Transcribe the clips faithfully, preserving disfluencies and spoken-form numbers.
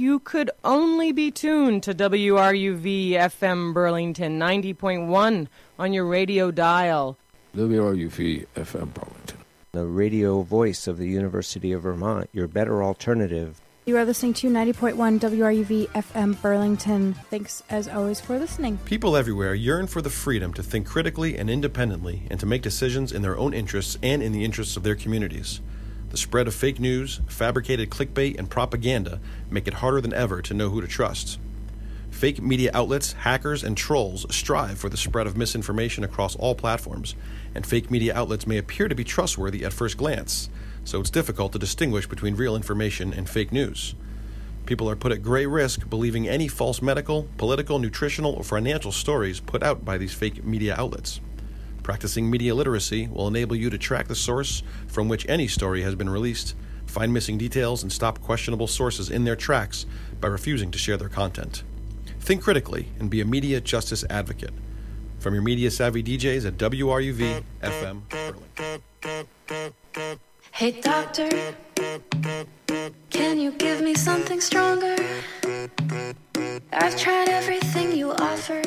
you could only be tuned to W R U V F M Burlington ninety point one on your radio dial. W R U V F M Burlington, the radio voice of the University of Vermont, your better alternative. You are listening to ninety point one W R U V F M Burlington. Thanks, as always, for listening. People everywhere yearn for the freedom to think critically and independently and to make decisions in their own interests and in the interests of their communities. The spread of fake news, fabricated clickbait, and propaganda make it harder than ever to know who to trust. Fake media outlets, hackers, and trolls strive for the spread of misinformation across all platforms, and fake media outlets may appear to be trustworthy at first glance, so it's difficult to distinguish between real information and fake news. People are put at great risk believing any false medical, political, nutritional, or financial stories put out by these fake media outlets. Practicing media literacy will enable you to track the source from which any story has been released, find missing details, and stop questionable sources in their tracks by refusing to share their content. Think critically and be a media justice advocate. From your media-savvy D Js at W R U V F M Burlington. Hey doctor, can you give me something stronger? I've tried everything you offered,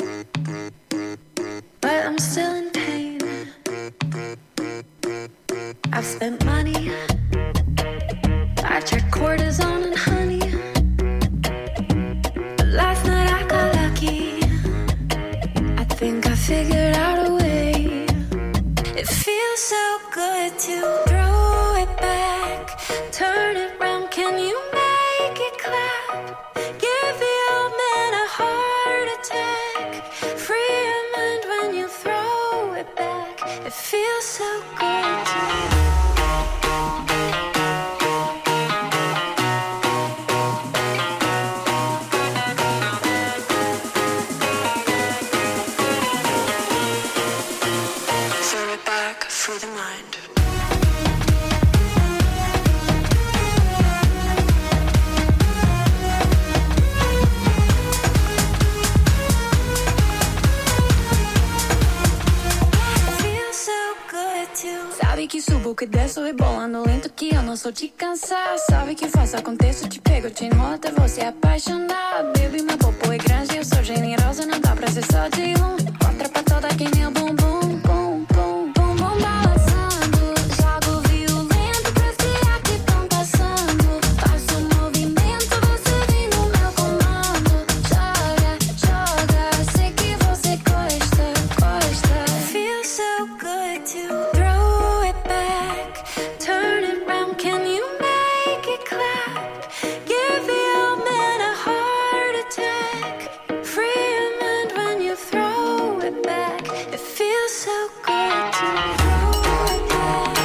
but I'm still in pain. I've spent money, I tried cortisone and honey, but last night I got lucky. I think I figured out a way. It feels so good to throw it back, turn it round, can you make it clap? Give the old man a heart attack, free your mind when you throw it back. It feels so good to throw it back, free the mind. Sabe que subo, que desço, rebolando lento, que eu não sou de cansar. Sabe que faço, aconteço, te pego, te enrolo até você apaixonar. Baby, meu popo é grande, eu sou generosa, não dá pra ser só de um. Outra pra toda que nem o bum bum, bum, bum, bum, bum, balançando. Jogo violento pra espiar que tão passando. Faço movimento, você vem no meu comando. Joga, joga, sei que você gosta, gosta. Feels so good to throw it back, turn it round, can you make it clap? Give the old man a heart attack, free your mind when you throw it back. It feels so good to throw it back.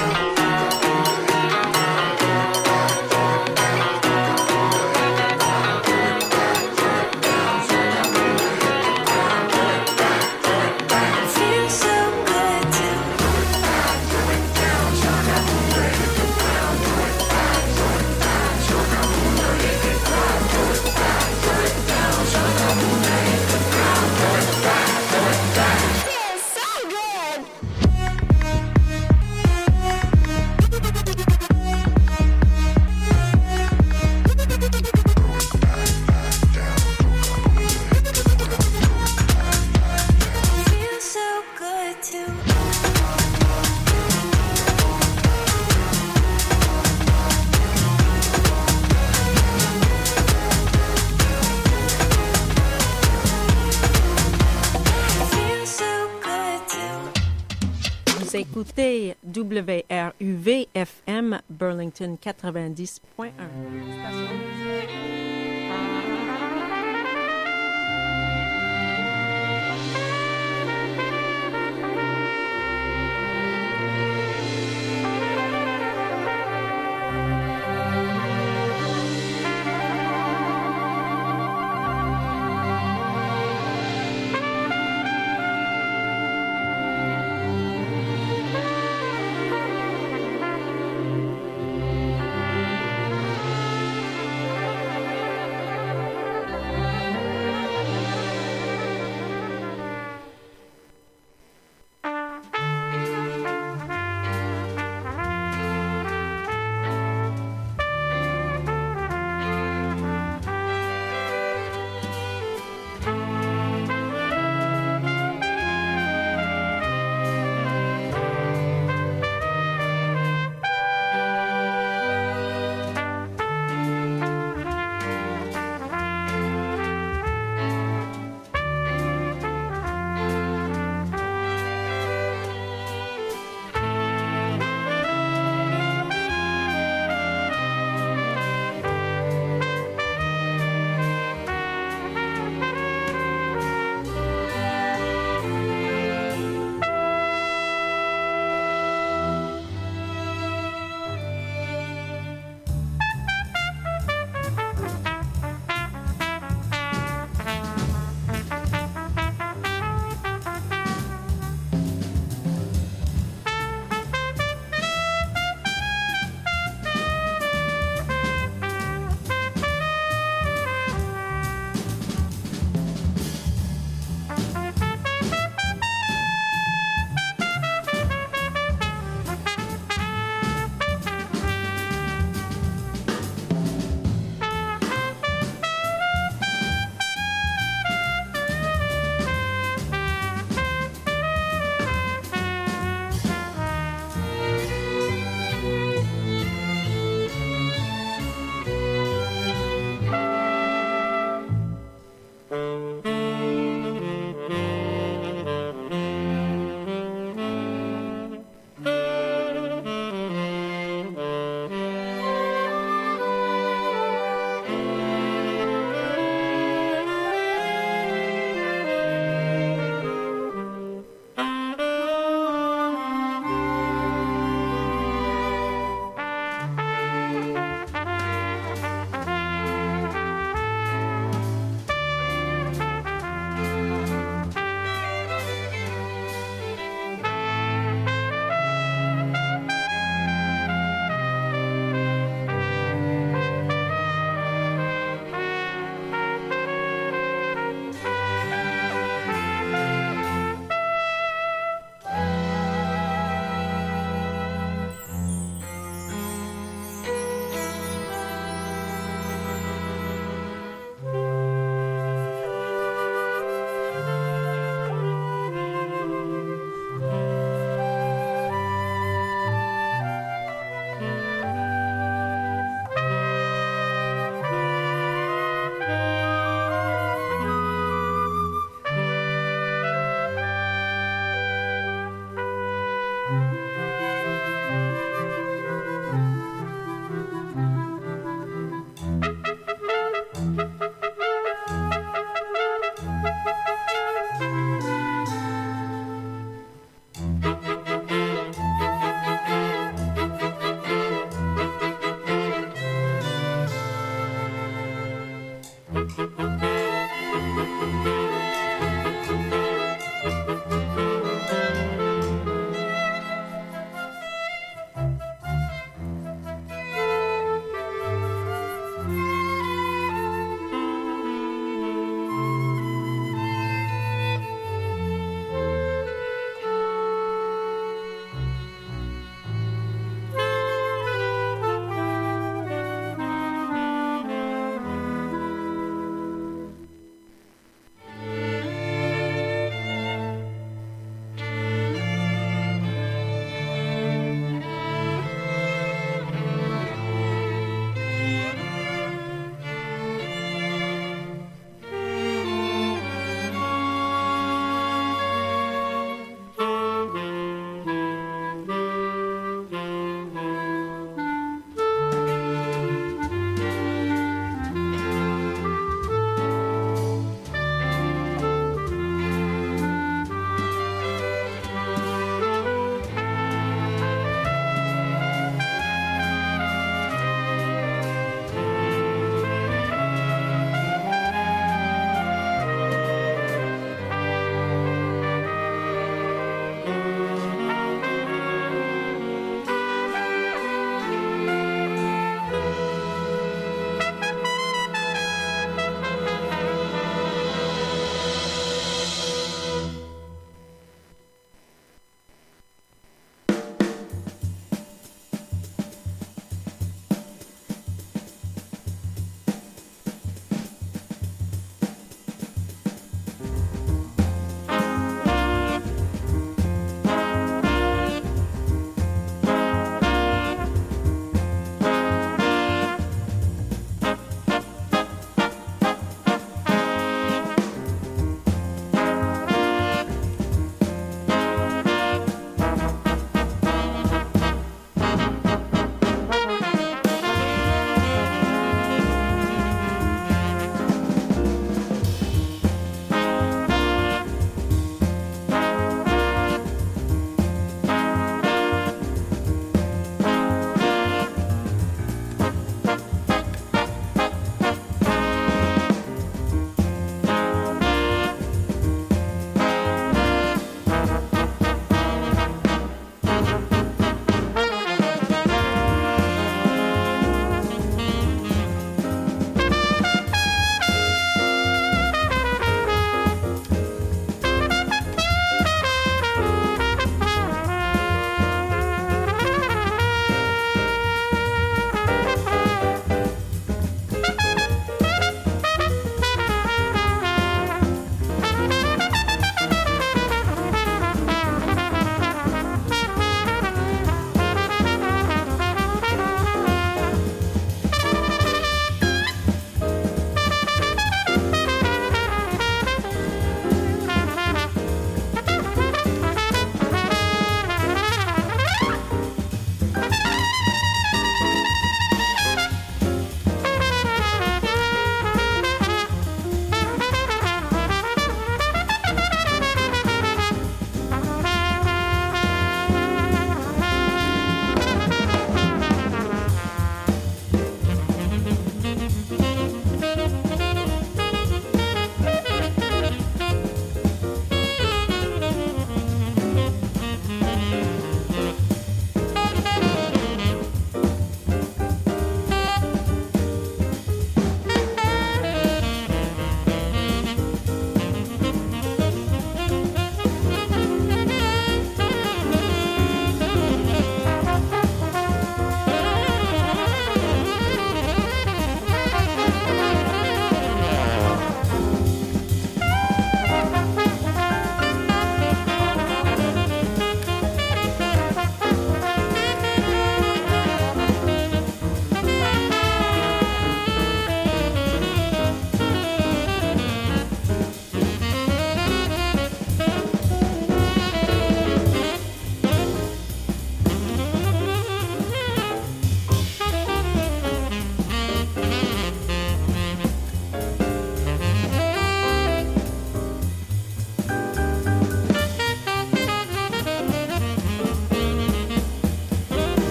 It feels so good to feels so good. Feels so good to feels so good to Vous écoutez W R U V F M Burlington quatre-vingt-dix point un. Station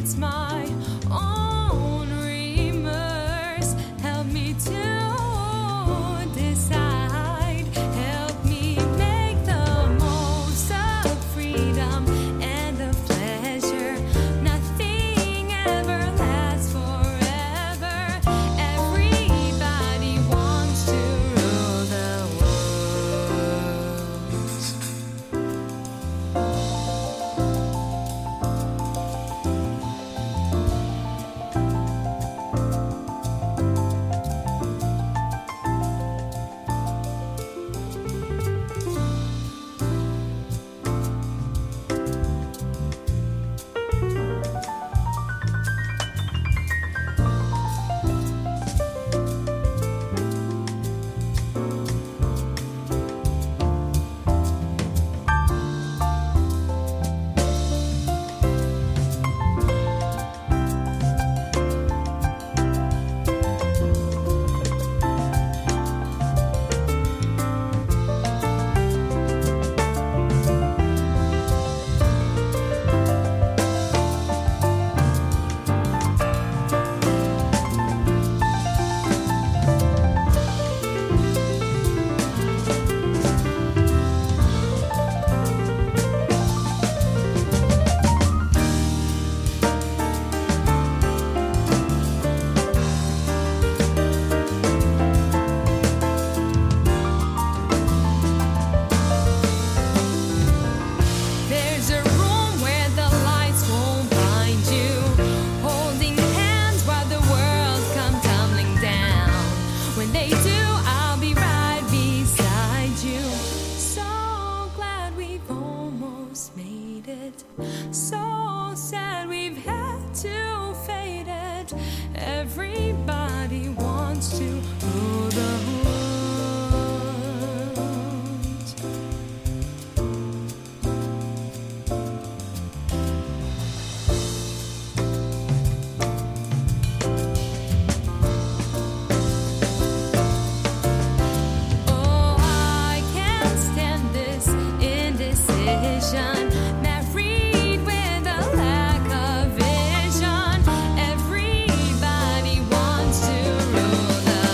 it's my own remorse. Help me to decide. Help me make the most of freedom and the pleasure. Nothing ever lasts forever. Everybody wants to rule the There's a room where the lights won't blind you, holding hands while the world comes tumbling down. When they do, I'll be right beside you. So glad we've almost made it. So sad we've had to fade it. Everybody wants to rule the world. Oh, I can't stand this indecision. Married with a lack of vision. Everybody wants to rule the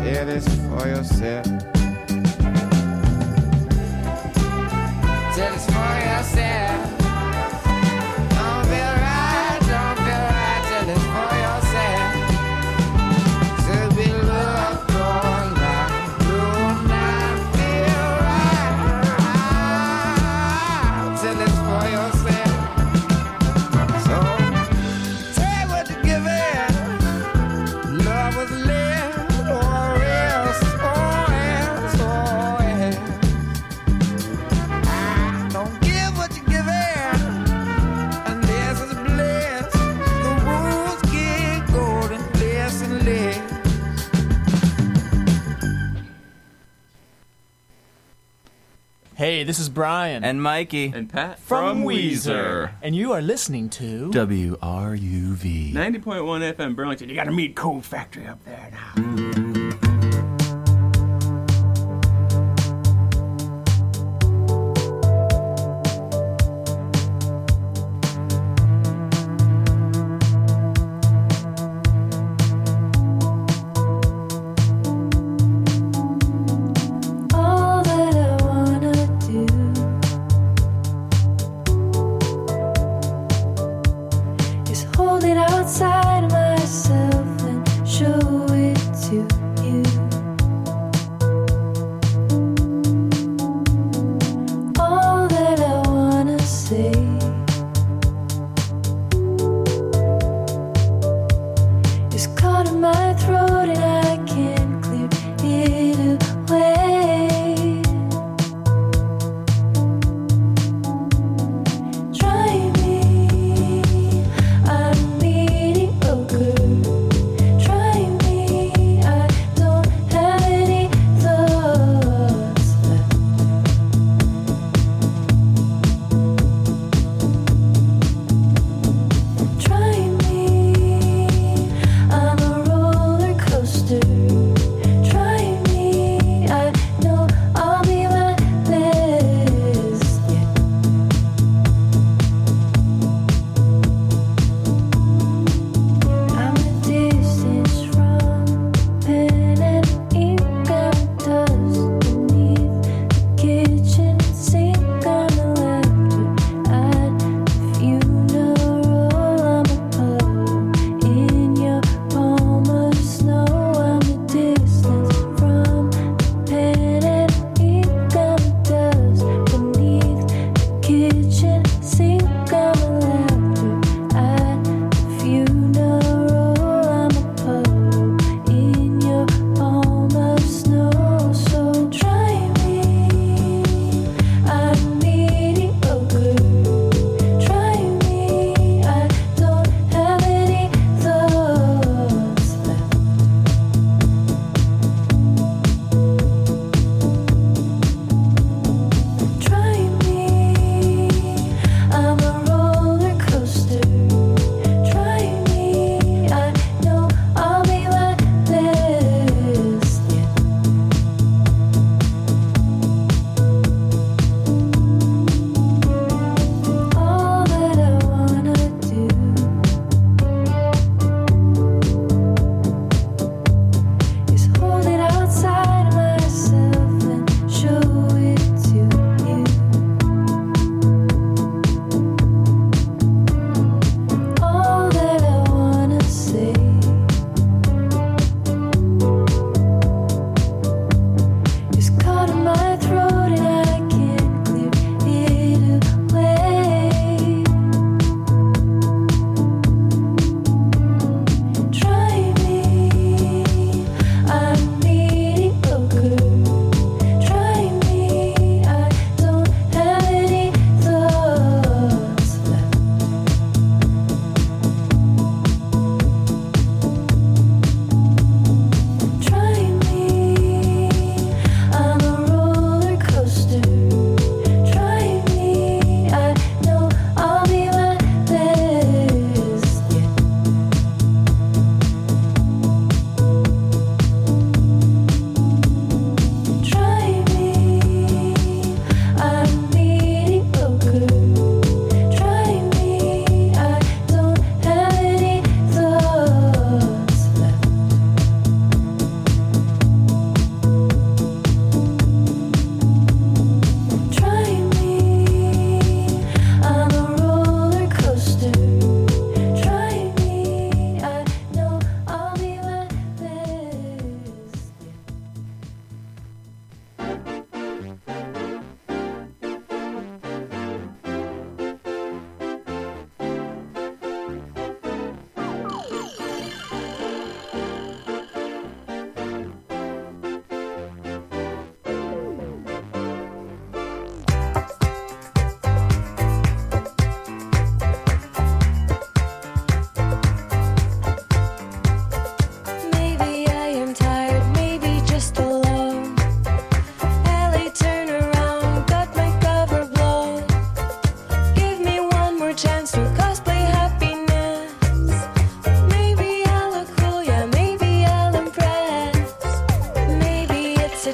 Tell this for yourself. Tell this for yourself. Don't feel right, don't feel right. Tell this for yourself. Should be love going right. Do not feel right. Tell this for yourself. So take what you're giving. Love was left. Oh, else, oh, else, oh, else. Don't give what you're giving unless it's blessed. The rules get golden less and less. Hey, this is Brian. And Mikey. And Pat. From Weezer. And you are listening to W R U V. ninety point one F M Burlington. You gotta meet Cold Factory up there now. All that I wanna do is hold it outside of myself and show it to you. All that I wanna say is caught in my throat and I can't clear it away. Try me, I'm mediocre. Try me, I don't have any thoughts left. Try me, I'm a roller coaster. Try me,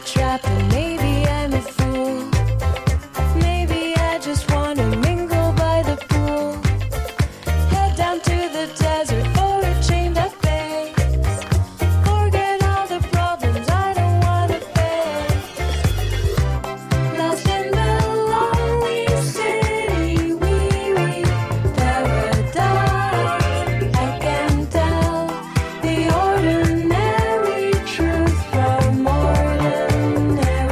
trap, and maybe I'm a fool. Maybe I just wanna mingle by the pool. Head down to the desert for a change of pace. Forget all the problems I don't wanna face. Lost in the lonely city, wee wee paradise. I can tell the ordinary truth from ordinary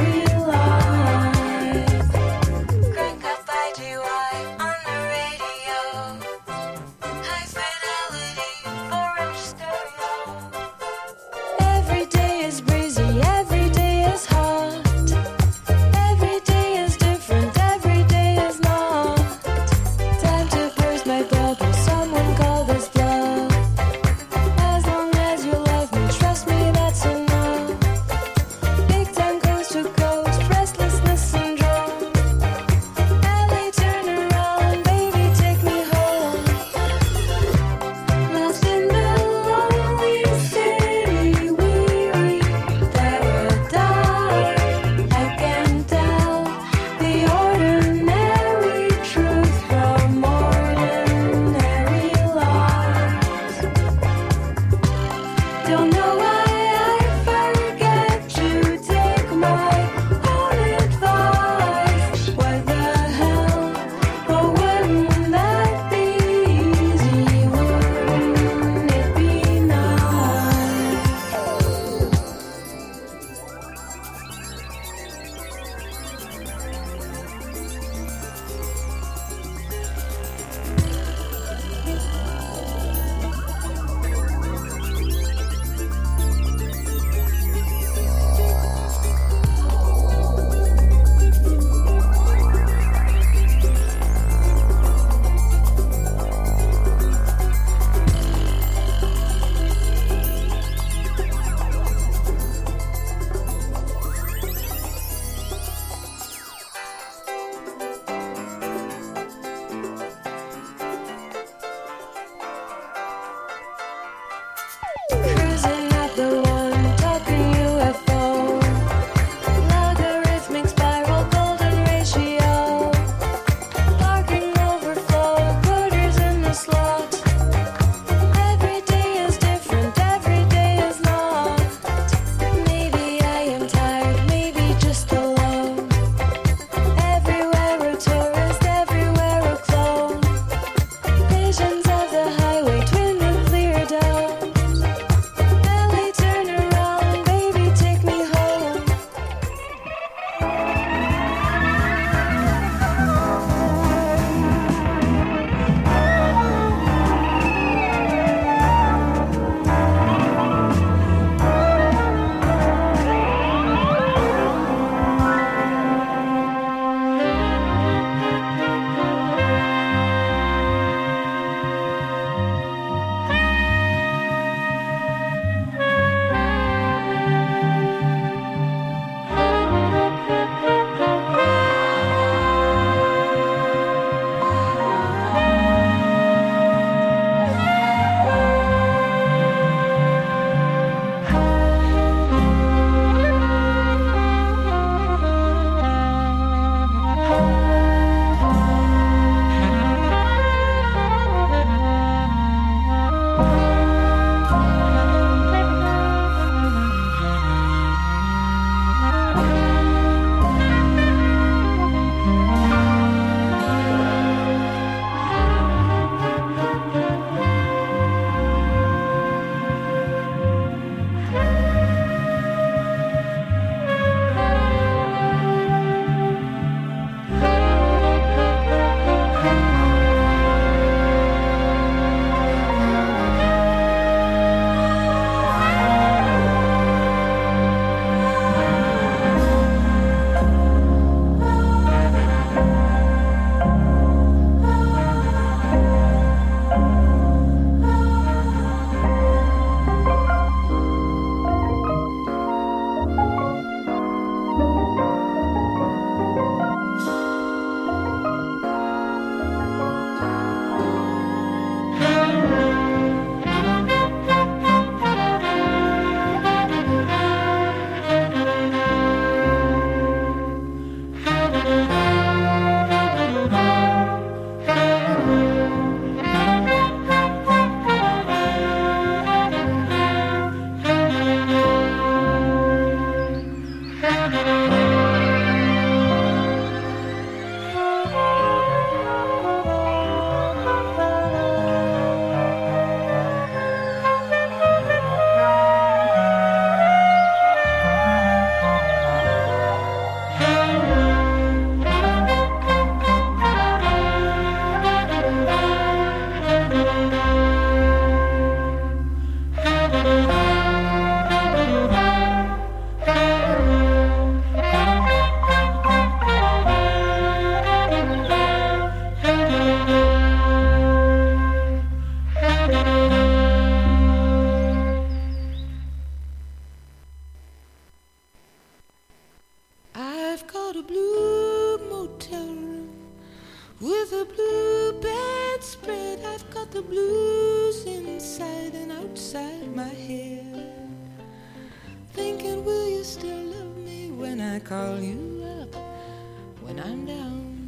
got a blue motel room with a blue bedspread. I've got the blues inside and outside my head. Thinking, will you still love me when I call you up when I'm down?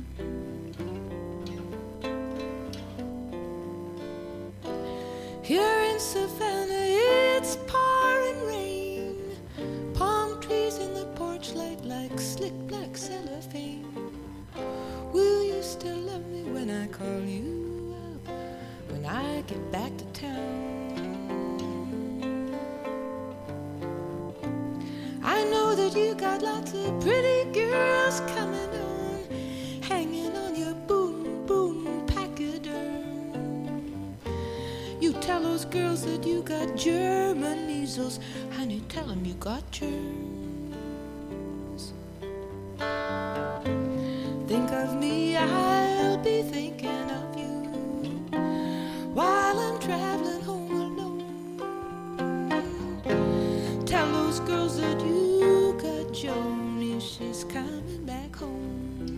Here in Savannah, it's pouring rain. Palm trees in the porch light like slick black cellophane. Will you still love me when I call you up when I get back to town? I know that you got lots of pretty girls coming on, hanging on your boom boom pachyderm. You tell those girls that you got German measles, honey, tell them you got germs. Think of me, I'll be thinking of you while I'm traveling home alone. Tell those girls that you got Joni, she's coming back home.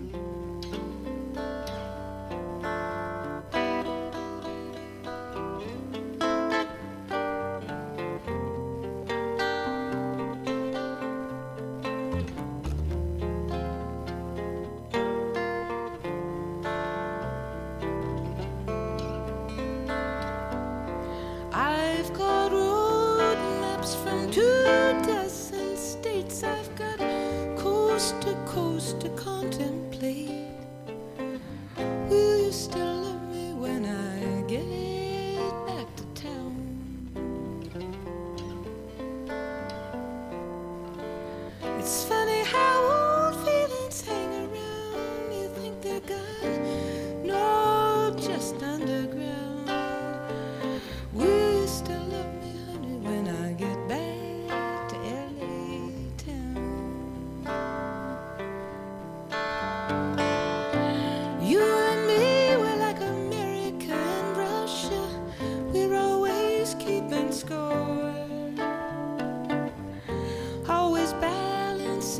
I've got road maps from two dozen states. I've got coast to coast to contemplate. Will you still love me when I get back to town? It's funny how old feelings hang around. You think they're gone? No, just underground. Will you still love me, honey, when I get back to L A town? You and me, we're like America and Russia. We're always keeping score, always balancing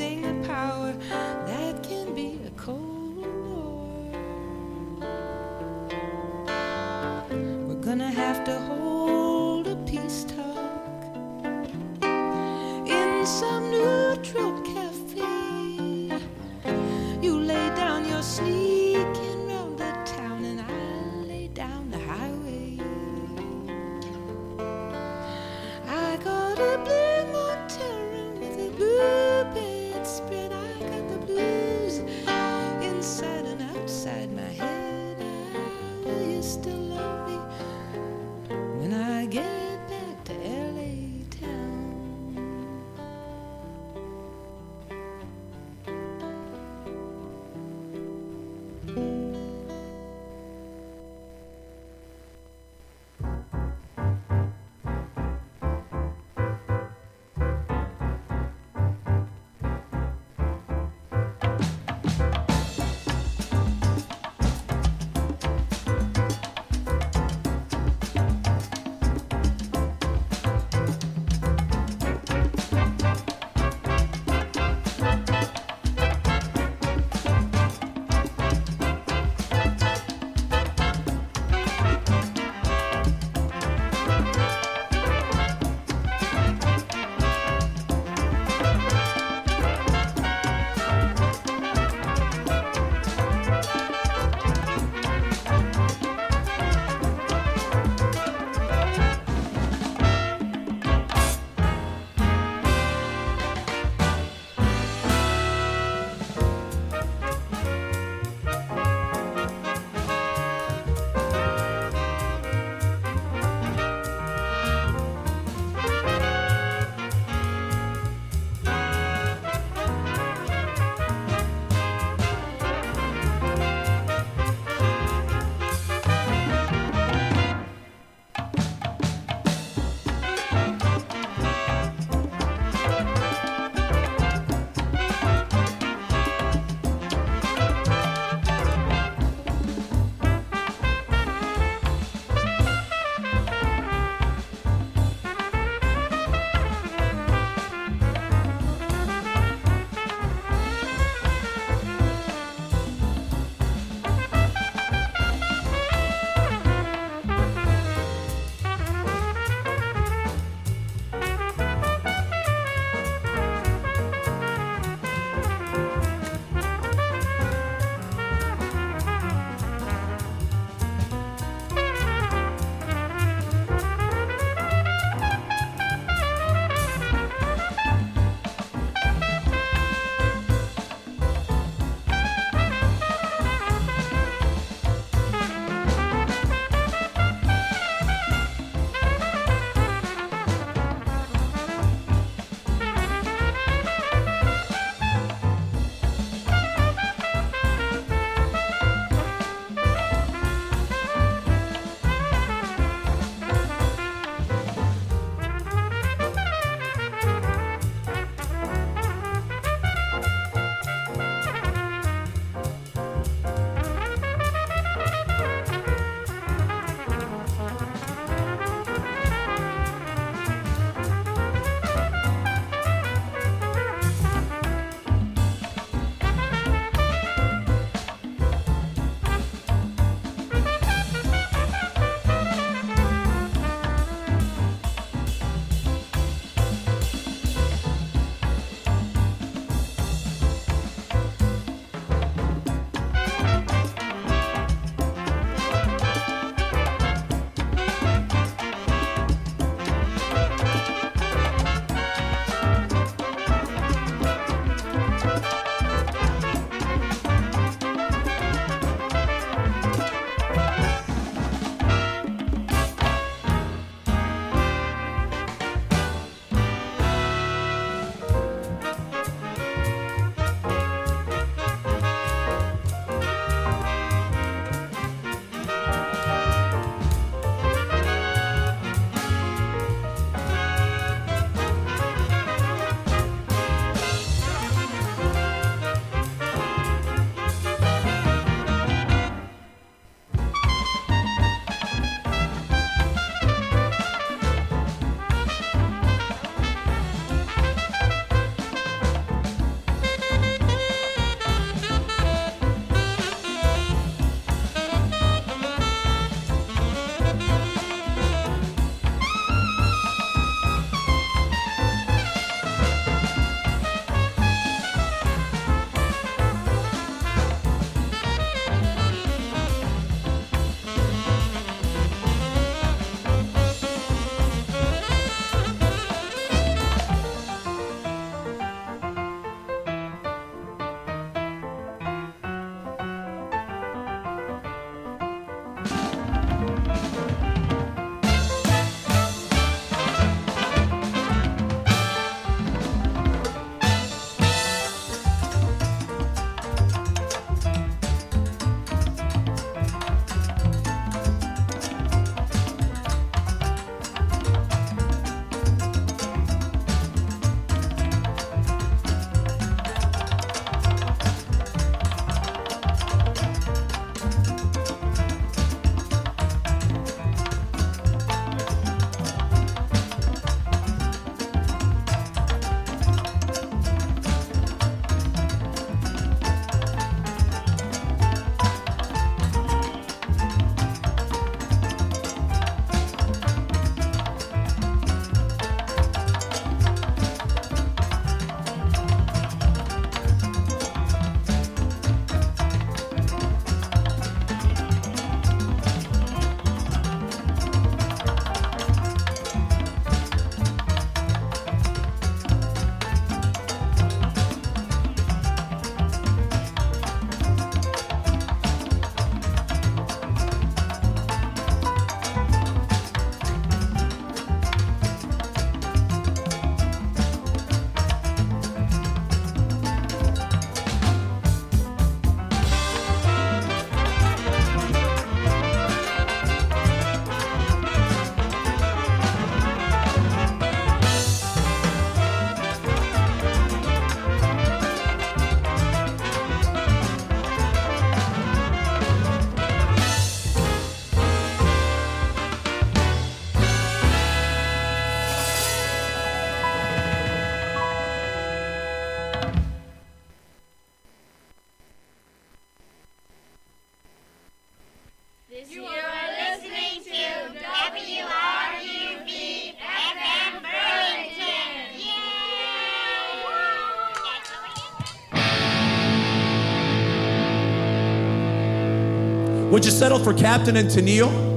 Would you settle for Captain and Tennille?